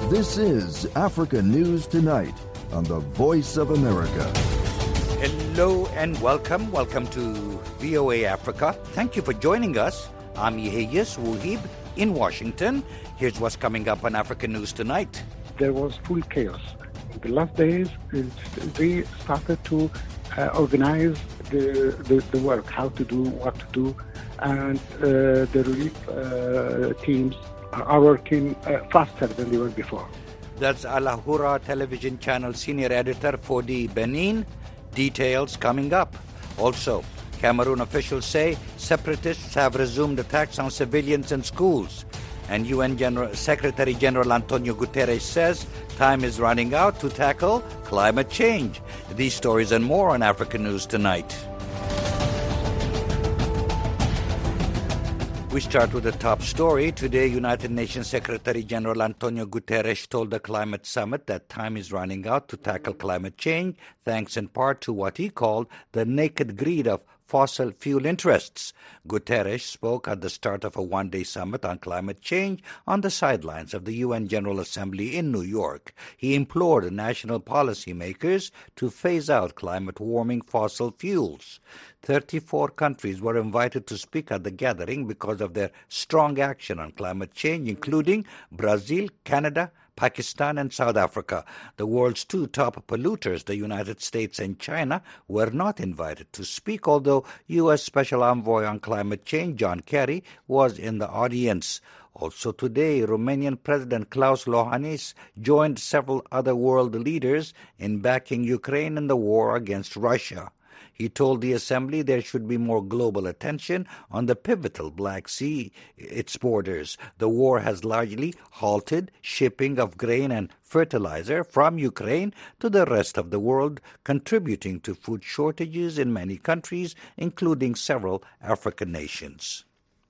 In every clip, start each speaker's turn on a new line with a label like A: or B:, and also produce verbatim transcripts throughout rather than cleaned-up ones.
A: This is Africa News Tonight on the Voice of America.
B: Hello and welcome. Welcome to V O A Africa. Thank you for joining us. I'm Yeheyes Wuhib in Washington. Here's what's coming up on Africa News Tonight.
C: There was full chaos. In the last days, we started to uh, organize the, the, the work, how to do, what to do, and uh, the relief uh, teams are working uh, faster than they were before.
B: That's Alahura Television Channel Senior Editor for the Benin. Details coming up. Also, Cameroon officials say separatists have resumed attacks on civilians and schools. And U N General, Secretary General Antonio Guterres says time is running out to tackle climate change. These stories and more on African News Tonight. We start with the top story. Today, United Nations Secretary General Antonio Guterres told the Climate Summit that time is running out to tackle climate change, thanks in part to what he called the naked greed of fossil fuel interests. Guterres spoke at the start of a one-day summit on climate change on the sidelines of the U N General Assembly in New York. He implored national policymakers to phase out climate-warming fossil fuels. thirty-four countries were invited to speak at the gathering because of their strong action on climate change, including Brazil, Canada, Pakistan and South Africa. The world's two top polluters, the United States and China, were not invited to speak, although U S Special Envoy on Climate Change John Kerry was in the audience. Also today, Romanian President Klaus Iohannis joined several other world leaders in backing Ukraine in the war against Russia. He told the Assembly there should be more global attention on the pivotal Black Sea, its borders. The war has largely halted shipping of grain and fertilizer from Ukraine to the rest of the world, contributing to food shortages in many countries, including several African nations.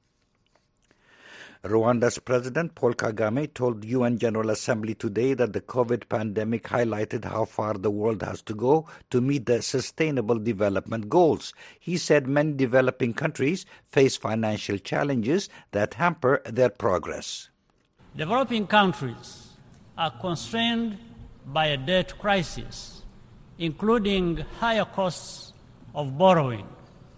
B: Rwanda's President Paul Kagame told U N General Assembly today that the COVID pandemic highlighted how far the world has to go to meet the Sustainable Development Goals. He said many developing countries face financial challenges that hamper their progress.
D: Developing countries are constrained by a debt crisis, including higher costs of borrowing.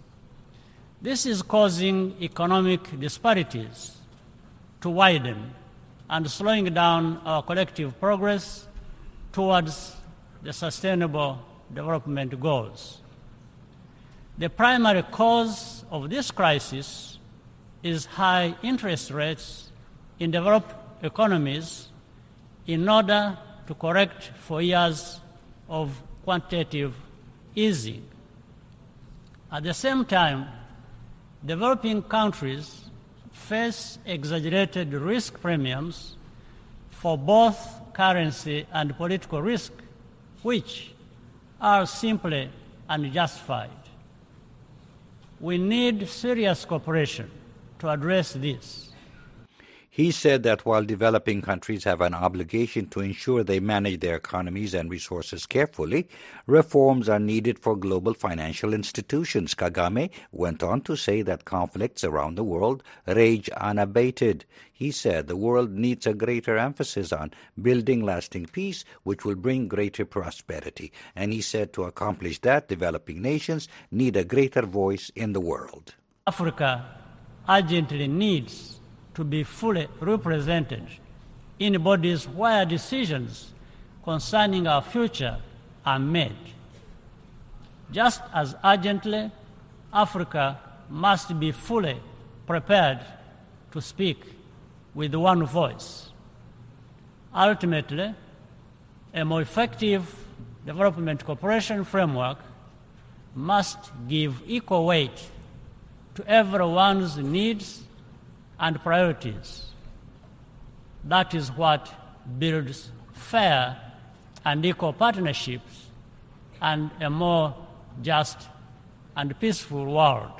D: This is causing economic disparities to widen and slowing down our collective progress towards the Sustainable Development Goals. The primary cause of this crisis is high interest rates in developed economies in order to correct for years of quantitative easing. At the same time, developing countries face exaggerated risk premiums for both currency and political risk, which are simply unjustified. We need serious cooperation to address this.
B: He said that while developing countries have an obligation to ensure they manage their economies and resources carefully, reforms are needed for global financial institutions. Kagame went on to say that conflicts around the world rage unabated. He said the world needs a greater emphasis on building lasting peace, which will bring greater prosperity. And he said to accomplish that, developing nations need a greater voice in the world.
D: Africa urgently needs to be fully represented in bodies where decisions concerning our future are made. Just as urgently, Africa must be fully prepared to speak with one voice. Ultimately, a more effective development cooperation framework must give equal weight to everyone's needs and priorities. That is what builds fair and equal partnerships and a more just and peaceful world.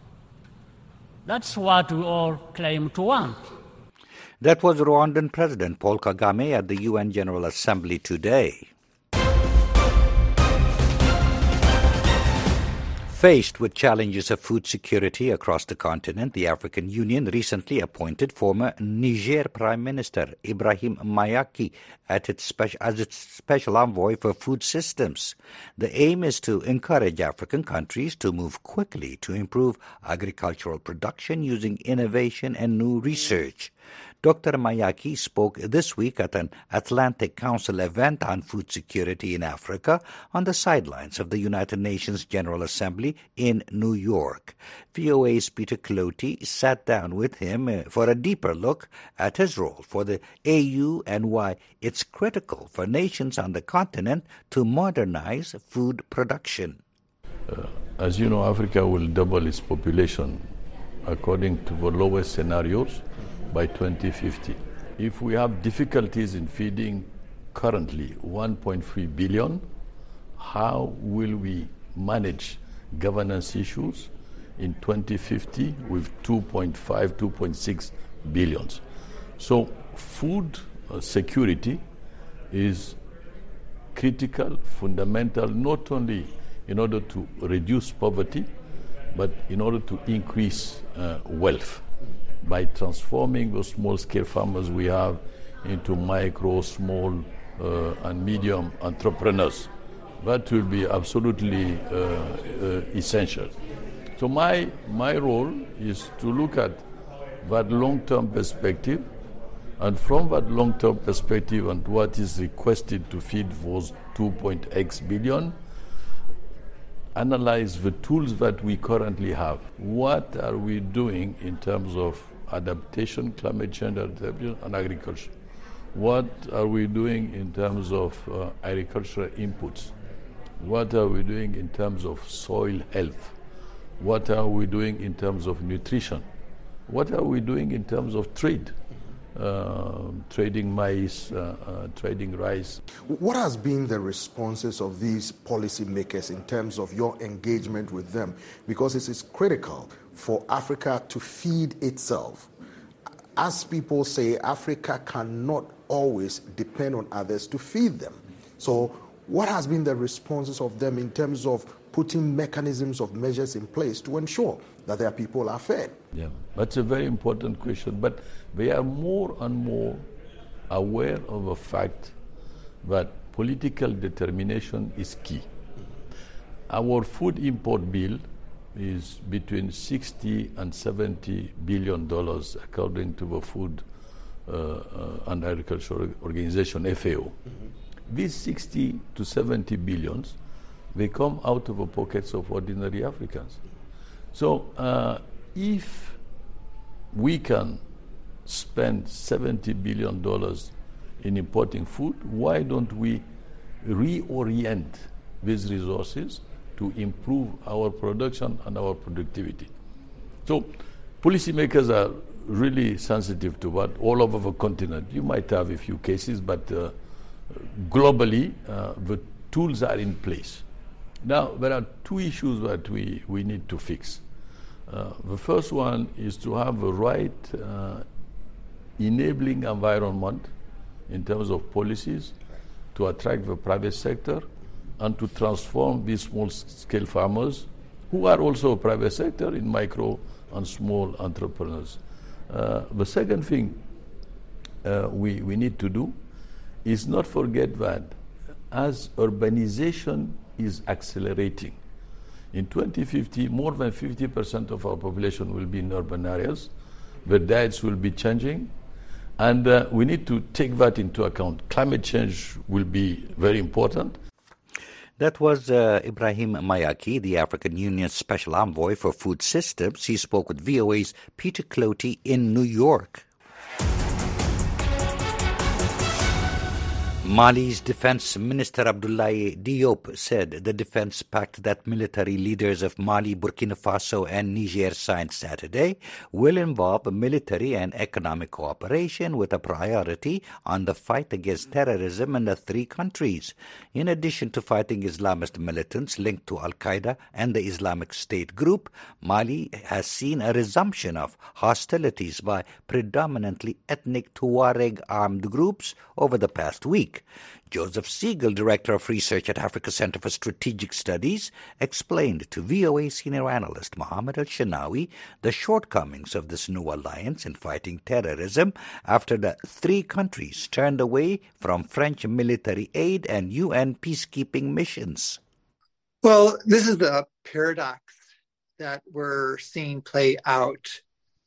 D: That's what we all claim to want.
B: That was Rwandan President Paul Kagame at the U N General Assembly today. Faced with challenges of food security across the continent, the African Union recently appointed former Niger Prime Minister Ibrahim Mayaki at its special, as its special envoy for food systems. The aim is to encourage African countries to move quickly to improve agricultural production using innovation and new research. Doctor Mayaki spoke this week at an Atlantic Council event on food security in Africa on the sidelines of the United Nations General Assembly in New York. V O A's Peter Clotey sat down with him for a deeper look at his role for the A U and why it's critical for nations on the continent to modernize food production.
E: Uh, as you know, Africa will double its population according to the lowest scenarios by twenty fifty. If we have difficulties in feeding currently one point three billion, how will we manage governance issues in twenty fifty with two point five, two point six billions? So food uh, security is critical, fundamental, not only in order to reduce poverty, but in order to increase uh, wealth, by transforming the small-scale farmers we have into micro, small, uh, and medium entrepreneurs. That will be absolutely uh, uh, essential. So my my role is to look at that long-term perspective, and from that long-term perspective and what is requested to feed those two point X billion, analyze the tools that we currently have. What are we doing in terms of adaptation, climate change adaptation, and agriculture? What are we doing in terms of uh, agricultural inputs? What are we doing in terms of soil health? What are we doing in terms of nutrition? What are we doing in terms of trade? Uh, trading maize, uh, uh, trading rice.
F: What has been the responses of these policymakers in terms of your engagement with them? Because it is critical for Africa to feed itself. As people say, Africa cannot always depend on others to feed them. So what has been the responses of them in terms of putting mechanisms of measures in place to ensure that their people are fed?
E: Yeah, that's a very important question, but they are more and more aware of the fact that political determination is key. Our food import bill is between sixty and seventy billion dollars, according to the Food uh, uh, and Agriculture Organization, F A O. Mm-hmm. These sixty to seventy billions, they come out of the pockets of ordinary Africans. So uh, if we can spend seventy billion dollars in importing food, why don't we reorient these resources to improve our production and our productivity? So policymakers are really sensitive to that all over the continent. You might have a few cases, but uh, globally, uh, the tools are in place. Now, there are two issues that we, we need to fix. Uh, the first one is to have the right uh, enabling environment in terms of policies to attract the private sector and to transform these small-scale farmers, who are also private sector, in micro and small entrepreneurs. Uh, the second thing uh, we, we need to do is not forget that as urbanization is accelerating, in twenty fifty, more than fifty percent of our population will be in urban areas. The diets will be changing, and uh, we need to take that into account. Climate change will be very important.
B: That was uh, Ibrahim Mayaki, the African Union's Special Envoy for Food Systems. He spoke with V O A's Peter Clotey in New York. Mali's Defense Minister Abdoulaye Diop said the defense pact that military leaders of Mali, Burkina Faso and Niger signed Saturday will involve military and economic cooperation with a priority on the fight against terrorism in the three countries. In addition to fighting Islamist militants linked to Al-Qaeda and the Islamic State group, Mali has seen a resumption of hostilities by predominantly ethnic Tuareg armed groups over the past week. week. Joseph Siegel, Director of Research at Africa Center for Strategic Studies, explained to V O A senior analyst Mohammed Al-Shinawi the shortcomings of this new alliance in fighting terrorism after the three countries turned away from French military aid and U N peacekeeping missions.
G: Well, this is the paradox that we're seeing play out.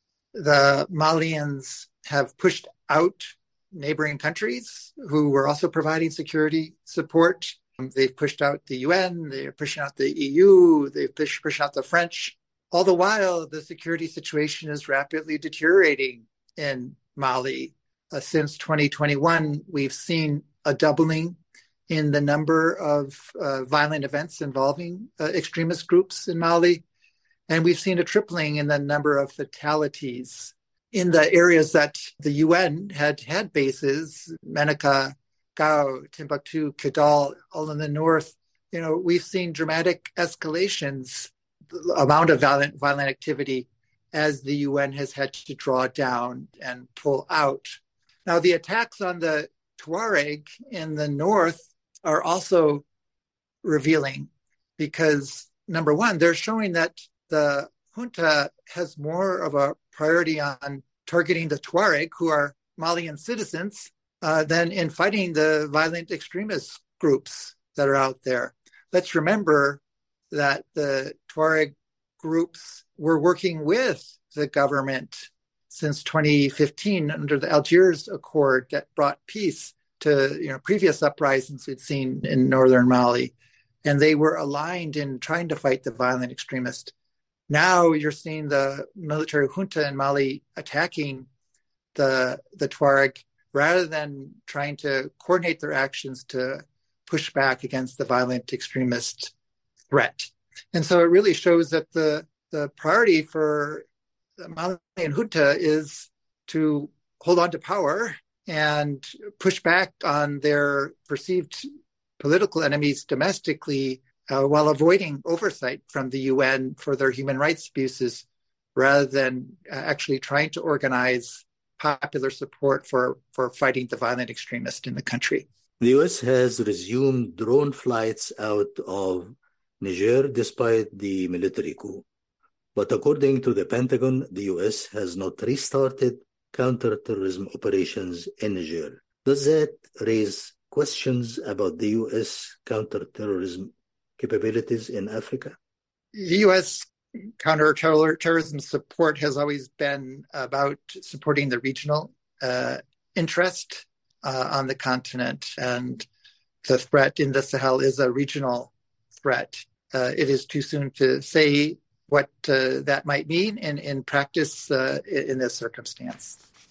G: The Malians have pushed out neighboring countries who were also providing security support. They've pushed out the U N, they're pushing out the E U, they've pushed, pushed out the French. All the while, the security situation is rapidly deteriorating in Mali. Uh, since twenty twenty-one, we've seen a doubling in the number of uh, violent events involving uh, extremist groups in Mali. And we've seen a tripling in the number of fatalities in the areas that the U N had had bases, Menaka, Gao, Timbuktu, Kidal, all in the north. You know, we've seen dramatic escalations, the amount of violent, violent activity as the U N has had to draw down and pull out. Now, the attacks on the Tuareg in the north are also revealing because, number one, they're showing that the junta has more of a priority on targeting the Tuareg, who are Malian citizens, uh, than in fighting the violent extremist groups that are out there. Let's remember that the Tuareg groups were working with the government since twenty fifteen under the Algiers Accord that brought peace to, you know, previous uprisings we'd seen in northern Mali. And they were aligned in trying to fight the violent extremists. Now you're seeing the military junta in Mali attacking the, the Tuareg rather than trying to coordinate their actions to push back against the violent extremist threat. And so it really shows that the, the priority for the Malian junta is to hold on to power and push back on their perceived political enemies domestically, Uh, while avoiding oversight from the U N for their human rights abuses, rather than uh, actually trying to organize popular support for, for fighting the violent extremists in the country.
H: The U S has resumed drone flights out of Niger despite the military coup. But according to the Pentagon, the U S has not restarted counterterrorism operations in Niger. Does that raise questions about the U S counterterrorism capabilities in Africa?
G: The U S counterterrorism support has always been about supporting the regional uh, interest uh, on the continent, and the threat in the Sahel is a regional threat. Uh, it is too soon to say what uh, that might mean in, in practice uh, in this circumstance.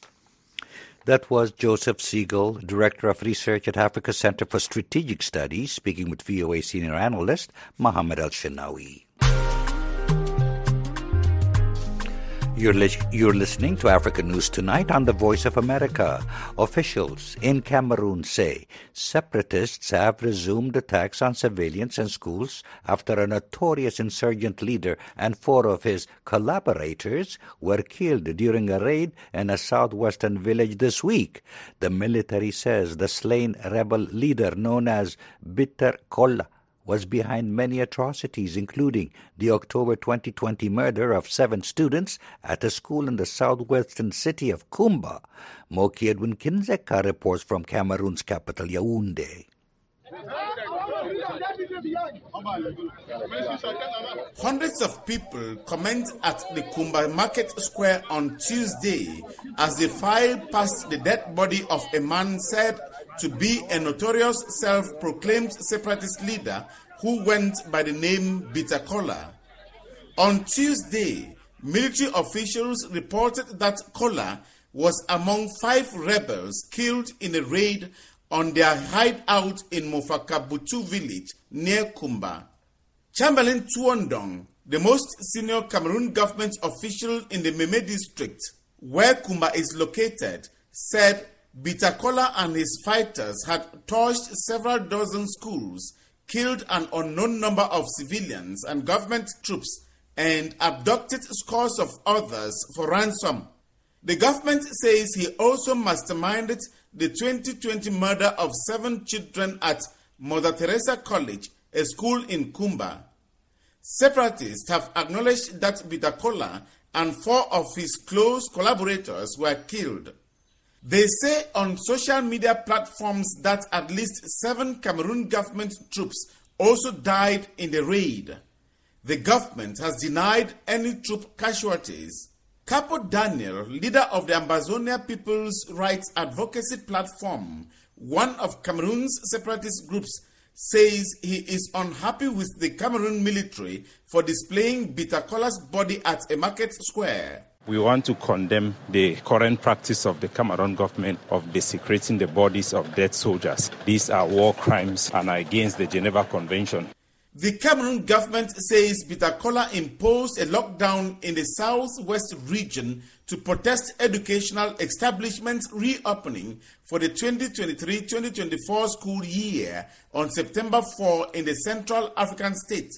B: That was Joseph Siegel, Director of Research at Africa Center for Strategic Studies, speaking with V O A senior analyst Mohammed Al-Shinawi. You're, li- you're listening to Africa News Tonight on the Voice of America. Officials in Cameroon say separatists have resumed attacks on civilians and schools after a notorious insurgent leader and four of his collaborators were killed during a raid in a southwestern village this week. The military says the slain rebel leader known as Bitter Kolla was behind many atrocities, including the October twenty twenty murder of seven students at a school in the southwestern city of Kumba. Moki Edwin Kinzeka reports from Cameroon's capital, Yaoundé.
I: Hundreds of people comment at the Kumba Market Square on Tuesday as they filed past the dead body of a man said to be a notorious self-proclaimed separatist leader who went by the name Bitter Kolla. On Tuesday, military officials reported that Kolla was among five rebels killed in a raid on their hideout in Mofakabutu village near Kumba. Chamberlain Tuondong, the most senior Cameroon government official in the Meme district, where Kumba is located, said Bitter Kolla and his fighters had torched several dozen schools, killed an unknown number of civilians and government troops, and abducted scores of others for ransom. The government says he also masterminded the twenty twenty murder of seven children at Mother Teresa College, a school in Kumba. Separatists have acknowledged that Bitakola and four of his close collaborators were killed. They say on social media platforms that at least seven Cameroon government troops also died in the raid. The government has denied any troop casualties. Capo Daniel, leader of the Ambazonia People's Rights Advocacy Platform, one of Cameroon's separatist groups, says he is unhappy with the Cameroon military for displaying Bitakola's body at a market square.
J: We want to condemn the current practice of the Cameroon government of desecrating the bodies of dead soldiers. These are war crimes and are against the Geneva Convention.
I: The Cameroon government says Bitakola imposed a lockdown in the southwest region to protest educational establishments reopening for the twenty twenty-three twenty twenty-four school year on September fourth in the Central African state.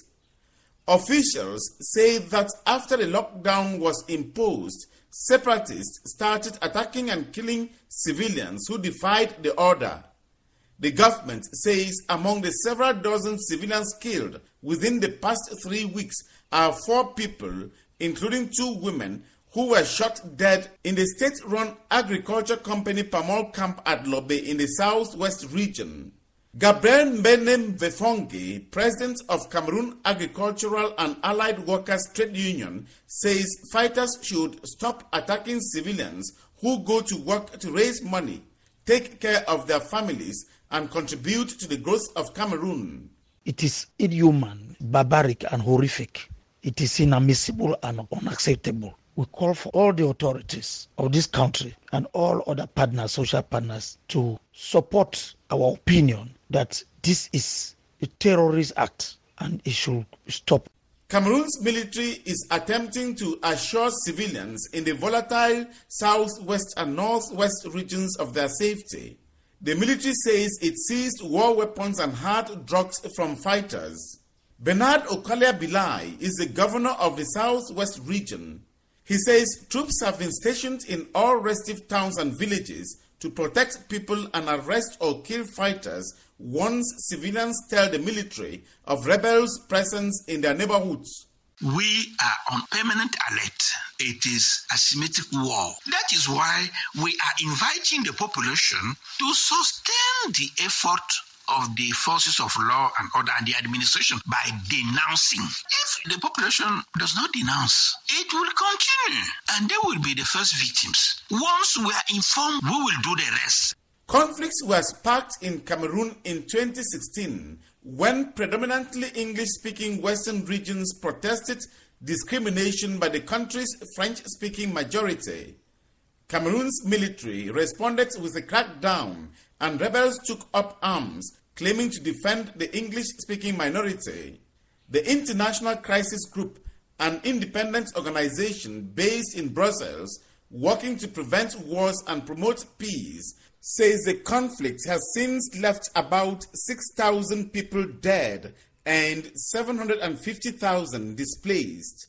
I: Officials say that after the lockdown was imposed, separatists started attacking and killing civilians who defied the order. The government says among the several dozen civilians killed within the past three weeks are four people, including two women, who were shot dead in the state-run agriculture company Pamol camp at Lobe in the southwest region. Gabriel Mbene Mvefongi, president of Cameroon Agricultural and Allied Workers Trade Union, says fighters should stop attacking civilians who go to work to raise money, take care of their families, and contribute to the growth of Cameroon.
K: It is inhuman, barbaric, and horrific. It is inadmissible and unacceptable. We call for all the authorities of this country and all other partners, social partners, to support our opinion that this is a terrorist act and it should stop.
I: Cameroon's military is attempting to assure civilians in the volatile southwest and northwest regions of their safety. The military says it seized war weapons and hard drugs from fighters. Bernard Okalia Bilai is the governor of the southwest region. He says troops have been stationed in all restive towns and villages to protect people and arrest or kill fighters once civilians tell the military of rebels' presence in their neighborhoods.
L: We are on permanent alert. It is asymmetric war. That is why we are inviting the population to sustain the effort of the forces of law and order and the administration by denouncing. If the population does not denounce, it will continue and they will be the first victims. Once we are informed, we will do the rest.
I: Conflicts were sparked in Cameroon in twenty sixteen when predominantly English-speaking Western regions protested discrimination by the country's French-speaking majority. Cameroon's military responded with a crackdown and rebels took up arms, claiming to defend the English-speaking minority. The International Crisis Group, an independent organization based in Brussels, working to prevent wars and promote peace, says the conflict has since left about six thousand people dead and seven hundred fifty thousand displaced.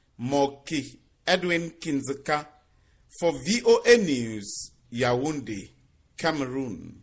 I: Moki Edwin Kinzeka for V O A News, Yaoundé, Cameroon.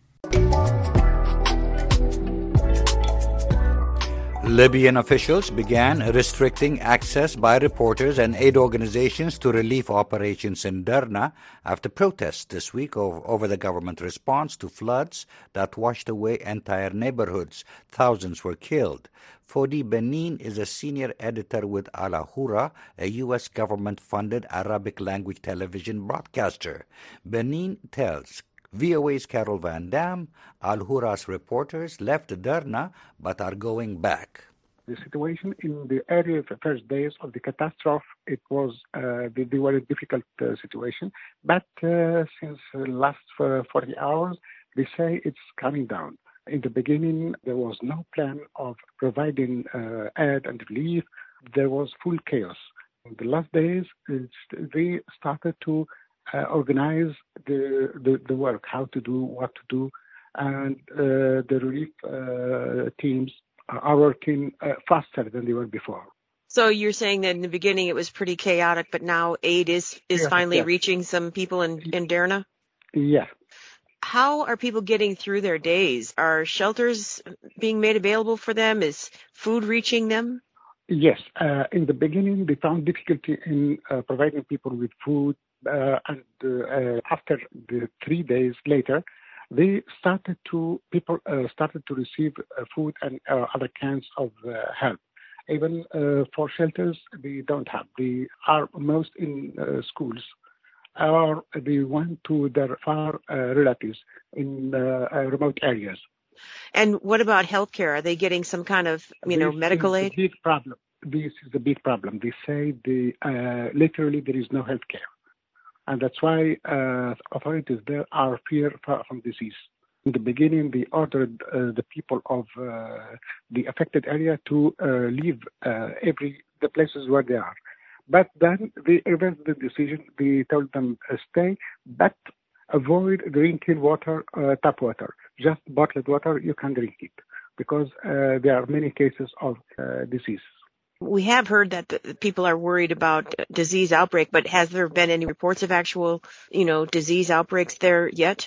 B: Libyan officials began restricting access by reporters and aid organizations to relief operations in Derna after protests this week over, over the government response to floods that washed away entire neighborhoods. Thousands were killed. Fodi Benin is a senior editor with Al Ahura, a U S government-funded Arabic-language television broadcaster. Benin tells V O A's Carol Van Dam, Al Hura's reporters left Derna but are going back.
C: The situation in the area, the first days of the catastrophe, it was uh, they, they were a difficult uh, situation. But uh, since the last uh, forty hours, they say it's coming down. In the beginning, there was no plan of providing uh, aid and relief. There was full chaos. In the last days, it's, they started to Uh, organize the, the the work, how to do, what to do, and uh, the relief uh, teams are working uh, faster than they were before.
M: So you're saying that in the beginning it was pretty chaotic, but now aid is, is
C: Yes,
M: finally
C: yes.
M: reaching some people in, in Derna?
C: Yeah.
M: How are people getting through their days? Are shelters being made available for them? Is food reaching them?
C: Yes. Uh, in the beginning, they found difficulty in uh, providing people with food. Uh, and uh, uh, after the three days later, they started to, people uh, started to receive uh, food and uh, other kinds of uh, help. Even uh, for shelters, they don't have. They are most in uh, schools, or they went to their far uh, relatives in uh, uh, remote areas.
M: And what about healthcare? Are they getting some kind of, you know,
C: This
M: medical
C: is
M: aid?
C: the big problem. This is the big problem. They say the uh, literally there is no health care. And that's why uh, authorities there are fear from disease. In the beginning, they ordered uh, the people of uh, the affected area to uh, leave uh, every the places where they are. But then they reversed the decision. They told them uh, stay, but avoid drinking water, uh, tap water. Just bottled water, you can drink it, because uh, there are many cases of uh, disease.
M: We have heard that the people are worried about disease outbreak, but has there been any reports of actual, you know, disease outbreaks there yet?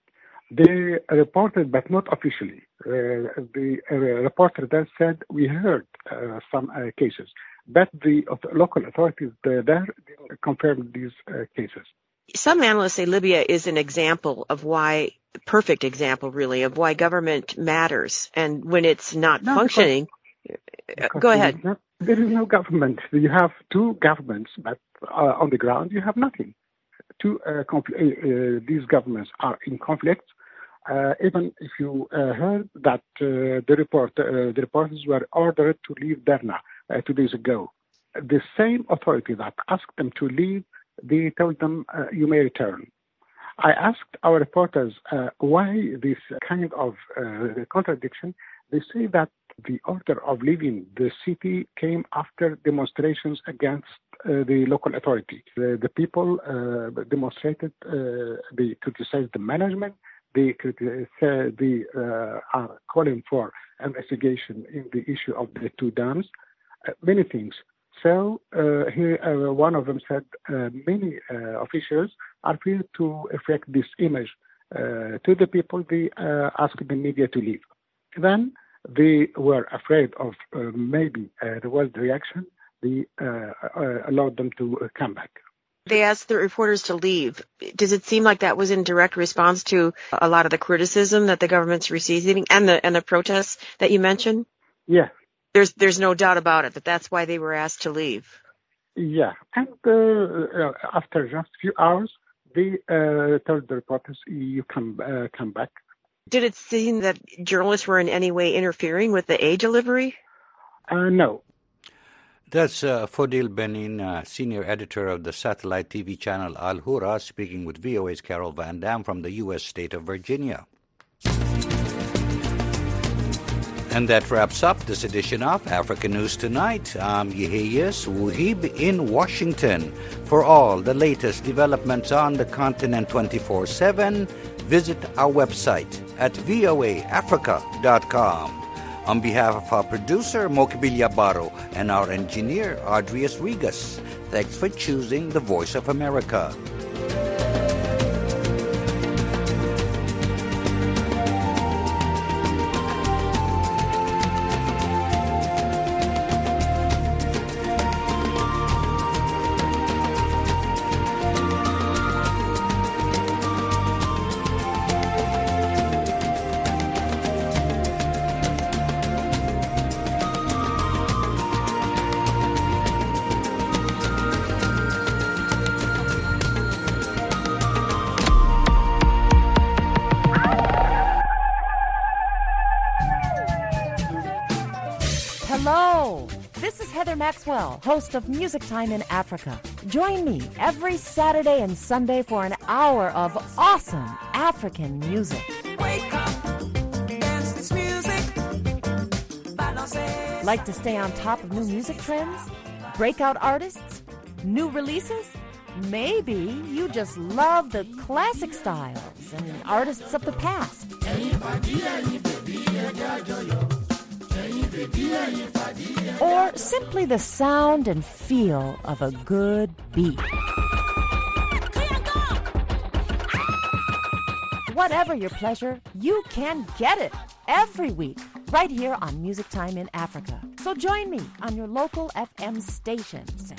C: They reported, but not officially. Uh, the uh, reporter there said we heard uh, some uh, cases, but the uh, local authorities there didn't confirm these uh, cases.
M: Some analysts say Libya is an example of why, perfect example really, of why government matters. And when it's not
C: No,
M: functioning,
C: because
M: go
C: there
M: ahead.
C: is no, there is no government. You have two governments, but uh, on the ground you have nothing. Two uh, confl- uh, these governments are in conflict. Uh, even if you uh, heard that uh, the report, uh, the reporters were ordered to leave Derna uh, two days ago, the same authority that asked them to leave, they told them uh, you may return. I asked our reporters uh, why this kind of uh, contradiction. They say that the order of leaving the city came after demonstrations against uh, the local authority. The, the people uh, demonstrated, uh, they criticized the management, they, criticize, uh, they uh, are calling for investigation in the issue of the two dams, uh, many things. So uh, here, uh, one of them said uh, many uh, officials are free to affect this image uh, to the people. They uh, asked the media to leave. Then they were afraid of uh, maybe uh, the world reaction. They uh, uh, allowed them to uh, come back.
M: They asked the reporters to leave. Does it seem like that was in direct response to a lot of the criticism that the government's receiving and the and the protests that you mentioned?
C: Yeah.
M: There's there's no doubt about it that that's why they were asked to leave.
C: Yeah, and uh, after just a few hours, they uh, told the reporters, "You come uh, come back."
M: Did it seem that journalists were in any way interfering with the aid delivery?
C: Uh, no.
B: That's uh, Fodil Benin, uh, senior editor of the satellite T V channel Al Hura, speaking with V O A's Carol Van Dam from the U S state of Virginia. And that wraps up this edition of Africa News Tonight. I'm Yehiyas Wuhib in Washington. For all the latest developments on the continent twenty-four seven, visit our website at v o a africa dot com. On behalf of our producer, Mokibilia Baro, and our engineer, Adrius Regas, thanks for choosing the Voice of America.
N: Hello, this is Heather Maxwell, host of Music Time in Africa. Join me every Saturday and Sunday for an hour of awesome African music.
O: Wake up, dance this music.
N: Like to stay on top of new music trends? Breakout artists? New releases? Maybe you just love the classic styles and artists of the past. or simply the sound and feel of a good beat. Whatever your pleasure, you can get it every week right here on Music Time in Africa. So join me on your local F M station.